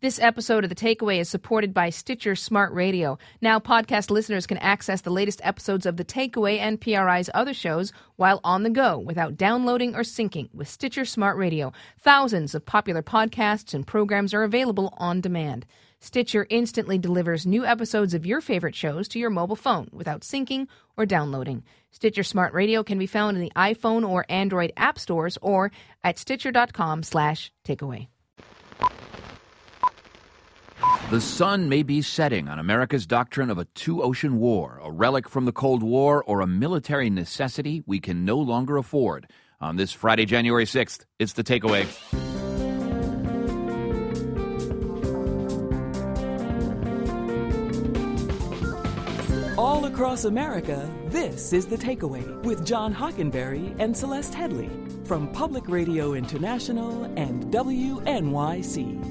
This episode of The Takeaway is supported by Stitcher Smart Radio. Now podcast listeners can access the latest episodes of The Takeaway and PRI's other shows while on the go without downloading or syncing with Stitcher Smart Radio. Thousands of popular podcasts and programs are available on demand. Stitcher instantly delivers new episodes of your favorite shows to your mobile phone without syncing or downloading. Stitcher Smart Radio can be found in the iPhone or Android app stores or at stitcher.com/takeaway. The sun may be setting on America's doctrine of a two-ocean war, a relic from the Cold War, or a military necessity we can no longer afford. On this Friday, January 6th, it's The Takeaway. All across America, this is The Takeaway with John Hockenberry and Celeste Headley from Public Radio International and WNYC.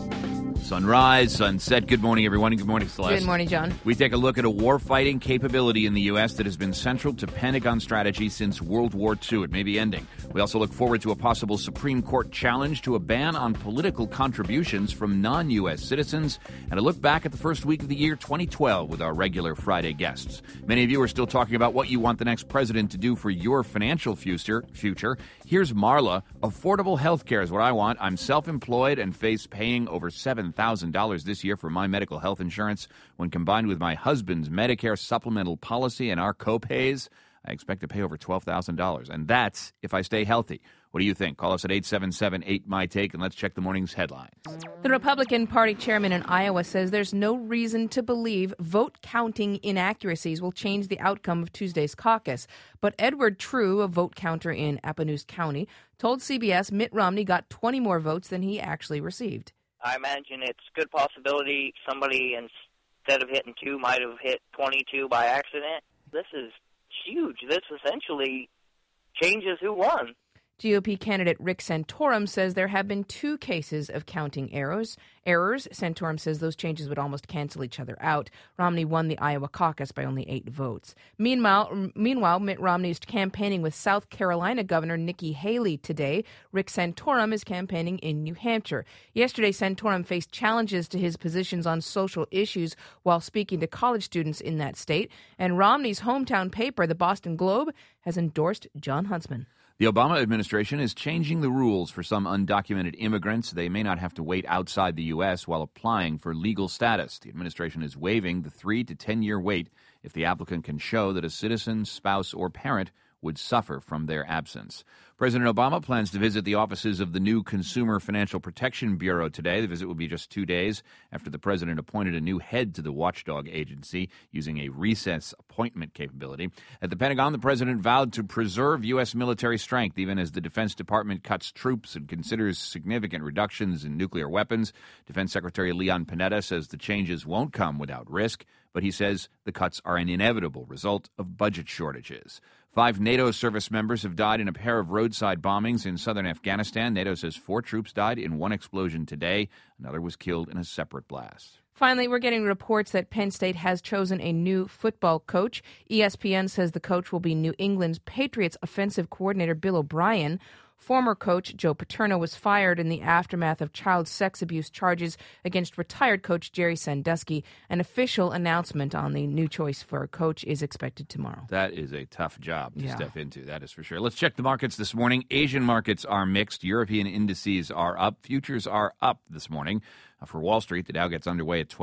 Sunrise, sunset. Good morning, everyone. Good morning, Celeste. Good morning, John. We take a look at a war-fighting capability in the U.S. that has been central to Pentagon strategy since World War II. It may be ending. We also look forward to a possible Supreme Court challenge to a ban on political contributions from non-U.S. citizens, and a look back at the first week of the year 2012 with our regular Friday guests. Many of you are still talking about what you want the next president to do for your financial future. Here's Marla. Affordable health care is what I want. I'm self-employed and face paying over $7,000 this year for my medical health insurance. When combined with my husband's Medicare supplemental policy and our co-pays, I expect to pay over $12,000. And that's if I stay healthy. What do you think? Call us at 877-8MY-TAKE and let's check the morning's headlines. The Republican Party chairman in Iowa says there's no reason to believe vote counting inaccuracies will change the outcome of Tuesday's caucus. But Edward True, a vote counter in Appanoose County, told CBS Mitt Romney got 20 more votes than he actually received. I imagine it's a good possibility somebody, instead of hitting 2, might have hit 22 by accident. This is huge. This essentially changes who won. GOP candidate Rick Santorum says there have been 2 cases of counting errors. Santorum says those changes would almost cancel each other out. Romney won the Iowa caucus by only 8 votes. Meanwhile, Mitt Romney is campaigning with South Carolina Governor Nikki Haley today. Rick Santorum is campaigning in New Hampshire. Yesterday, Santorum faced challenges to his positions on social issues while speaking to college students in that state. And Romney's hometown paper, the Boston Globe, has endorsed Jon Huntsman. The Obama administration is changing the rules for some undocumented immigrants. They may not have to wait outside the U.S. while applying for legal status. The administration is waiving the 3 to 10-year wait if the applicant can show that a citizen, spouse, or parent would suffer from their absence. President Obama plans to visit the offices of the new Consumer Financial Protection Bureau today. The visit will be just 2 days after the president appointed a new head to the watchdog agency using a recess appointment capability. At the Pentagon, the president vowed to preserve U.S. military strength even as the Defense Department cuts troops and considers significant reductions in nuclear weapons. Defense Secretary Leon Panetta says the changes won't come without risk, but he says the cuts are an inevitable result of budget shortages. 5 NATO service members have died in a pair of roadside bombings in southern Afghanistan. NATO says 4 troops died in one explosion today. Another was killed in a separate blast. Finally, we're getting reports that Penn State has chosen a new football coach. ESPN says the coach will be New England's Patriots offensive coordinator Bill O'Brien. Former coach Joe Paterno was fired in the aftermath of child sex abuse charges against retired coach Jerry Sandusky. An official announcement on the new choice for a coach is expected tomorrow. That is a tough job to step into, that is for sure. Let's check the markets this morning. Asian markets are mixed. European indices are up. Futures are up this morning. For Wall Street, the Dow gets underway at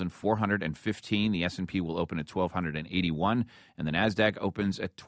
12,415. The S&P will open at 1,281, and the Nasdaq opens at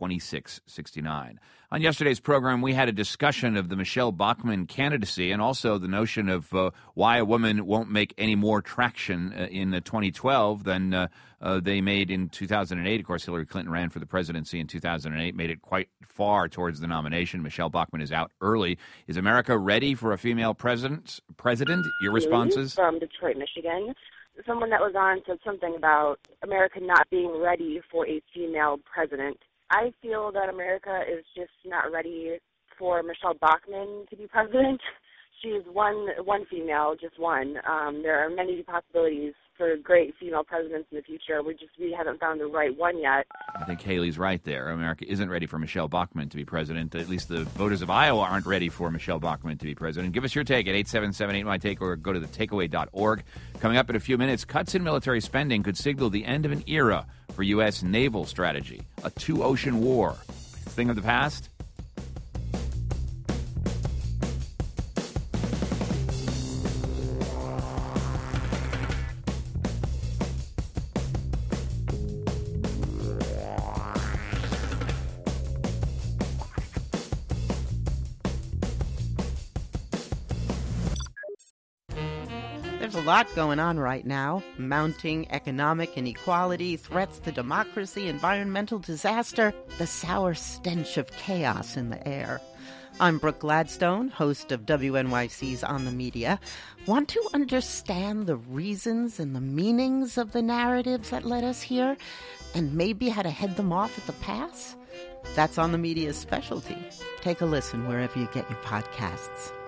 2669. On yesterday's program, we had a discussion of the Michelle Bachmann candidacy and also the notion of why a woman won't make any more traction in 2012 than they made in 2008. Of course, Hillary Clinton ran for the presidency in 2008, made it quite far towards the nomination. Michelle Bachmann is out early. Is America ready for a female president? Your responses? From Detroit, Michigan. Someone that was on said something about America not being ready for a female president. I feel that America is just not ready for Michelle Bachmann to be president. she's one female, just one. There are many possibilities for great female presidents in the future. We haven't found the right one yet. I think Haley's right there. America isn't ready for Michelle Bachmann to be president. At least the voters of Iowa aren't ready for Michelle Bachmann to be president. Give us your take at 877-8MY-TAKE or go to thetakeaway.org. Coming up in a few minutes, cuts in military spending could signal the end of an era for U.S. naval strategy. A two-ocean war. Thing of the past? There's a lot going on right now. Mounting economic inequality, threats to democracy, environmental disaster, the sour stench of chaos in the air. I'm Brooke Gladstone, host of WNYC's On the Media. Want to understand the reasons and the meanings of the narratives that led us here, and maybe how to head them off at the pass? That's On the Media's specialty. Take a listen wherever you get your podcasts.